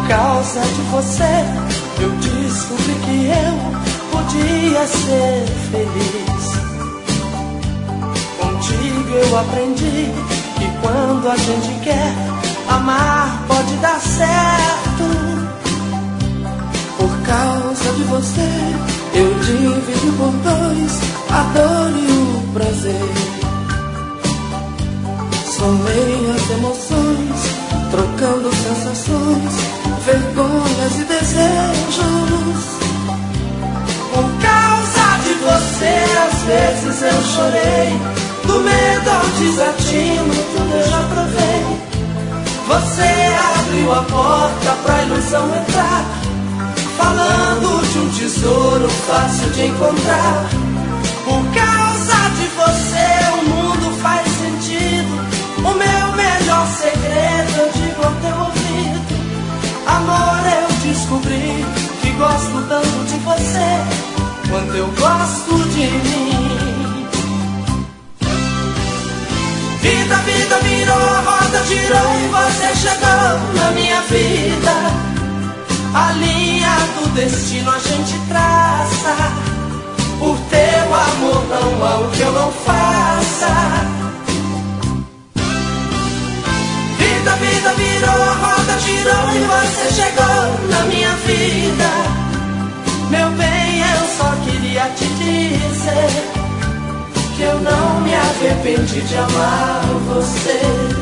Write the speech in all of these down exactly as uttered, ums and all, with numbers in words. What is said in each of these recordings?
causa de você, eu descobri que eu podia ser feliz. Contigo eu aprendi que quando a gente quer amar pode dar certo. Por causa de você, eu divido por dois a dor e o prazer. Somei as emoções, trocando sensações, vergonhas e desejos. Por causa de você, às vezes eu chorei, do medo ao desatino, tudo eu já provei. Você abriu a porta pra ilusão entrar, falando de um tesouro fácil de encontrar. Por causa de você o mundo faz sentido. O meu melhor segredo eu digo ao teu ouvido. Amor, eu descobri que gosto tanto de você quanto eu gosto de mim. Vida, vida virou, a roda girou e você chegou na minha vida. A linha do destino a gente traça. Por teu amor não há o que eu não faça. Vida, vida virou, a roda girou e você chegou na minha vida. Meu bem, eu só queria te dizer que eu não me arrependi de amar você.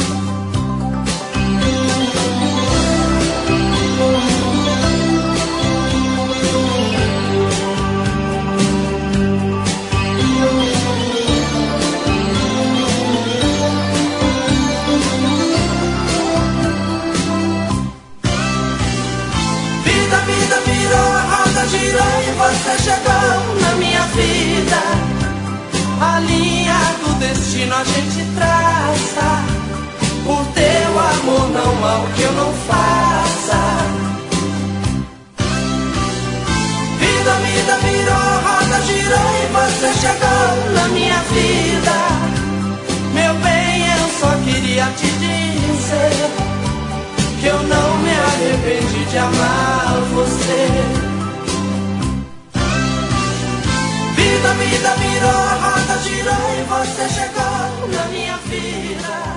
Girou e você chegou na minha vida. A linha do destino a gente traça. Por teu amor não há o que eu não faça. Vida, vida virou, a roda girou e você chegou na minha vida. Meu bem, eu só queria te dizer que eu não me arrependi de amar você. Vida, vida virou, a roda girou e você chegou na minha vida.